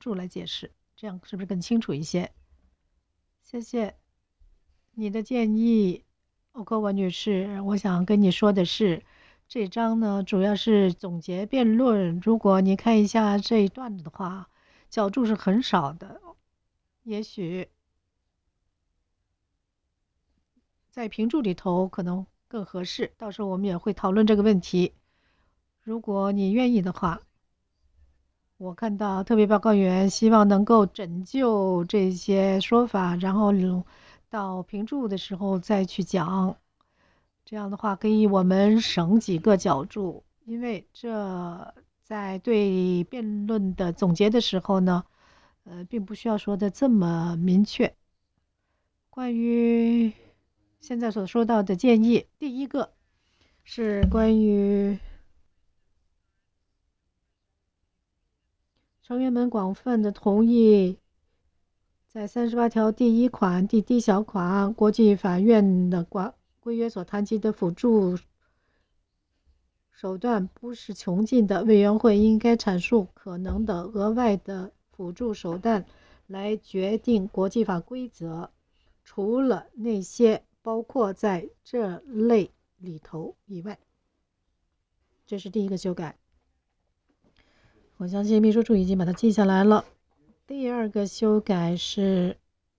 助来解释，这样是不是更清楚一些？谢谢你的建议，欧科文女士。我想跟你说的是，这章呢主要是总结辩论。如果你看一下这一段的话，脚注是很少的，也许在评注里头可能更合适。到时候我们也会讨论这个问题。如果你愿意的话，我看到特别报告员希望能够拯救这些说法，然后到评注的时候再去讲。这样的话可以我们省几个角注，因为这在对辩论的总结的时候呢，并不需要说的这么明确。关于现在所说到的建议，第一个是关于成员们广泛的同意，在38条第1款第 D 小款国际法院的规约所谈及的辅助手段不是穷尽的，委员会应该阐述可能的额外的辅助手段来决定国际法规则，除了那些包括在这类里头以外。这是第一个修改，我相信秘书处已经把它记下来了。第二个修改是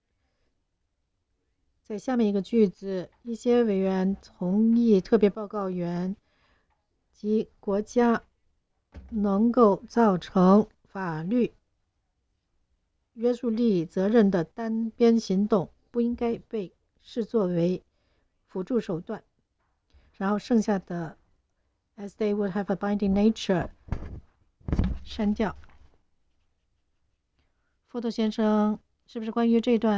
在下面一个句子，一些委员同意特别报告员及国家能够造成法律约束力责任的单边行动不应该被视作为辅助手段。然后剩下的 as they would have a binding nature 删掉。福特先生，是不是关于这段